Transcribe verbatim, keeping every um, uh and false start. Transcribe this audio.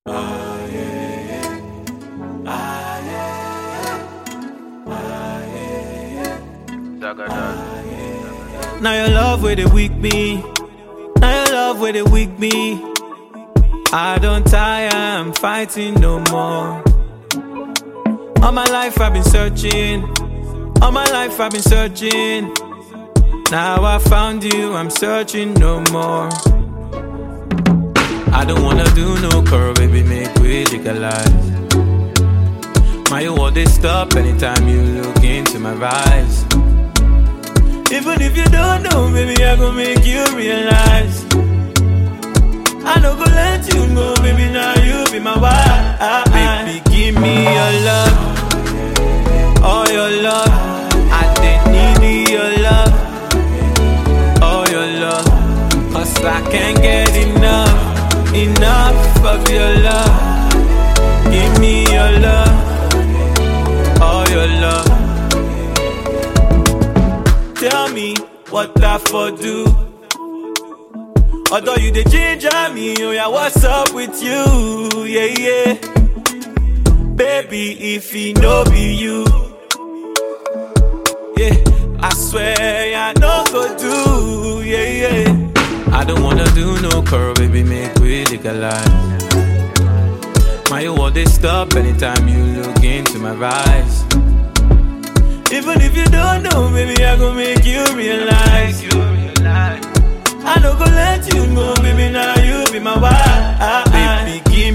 Ah, yeah, yeah. Ah, yeah, yeah. Ah, yeah, yeah. Ah, yeah. Now your love where they weak me. Now your love where they weak me. I don't tire, I'm fighting no more. All my life I've been searching. All my life I've been searching. Now I found you, I'm searching no more. I don't wanna do no curl, baby, make we legalize. My world they stop anytime you look into my eyes. Even if you don't know, baby, I gon' make you realize. I don't go let you go, baby, now you be my wife. Baby, give me your love, all your love. I didn't need your love, all your love. Cause I can't get enough, enough of your love. Give me your love, all your love. Tell me what I for do. Although you the ginger me, oh yeah, what's up with you? Yeah, yeah. Baby, if he no be you, yeah, I swear I no go do, yeah, yeah. I don't wanna do no curl, baby, make we legalize. My world they stop anytime you look into my eyes. Even if you don't know, baby, I gon' make you realize. I don't go let you go, baby, now you be my wife. Baby, give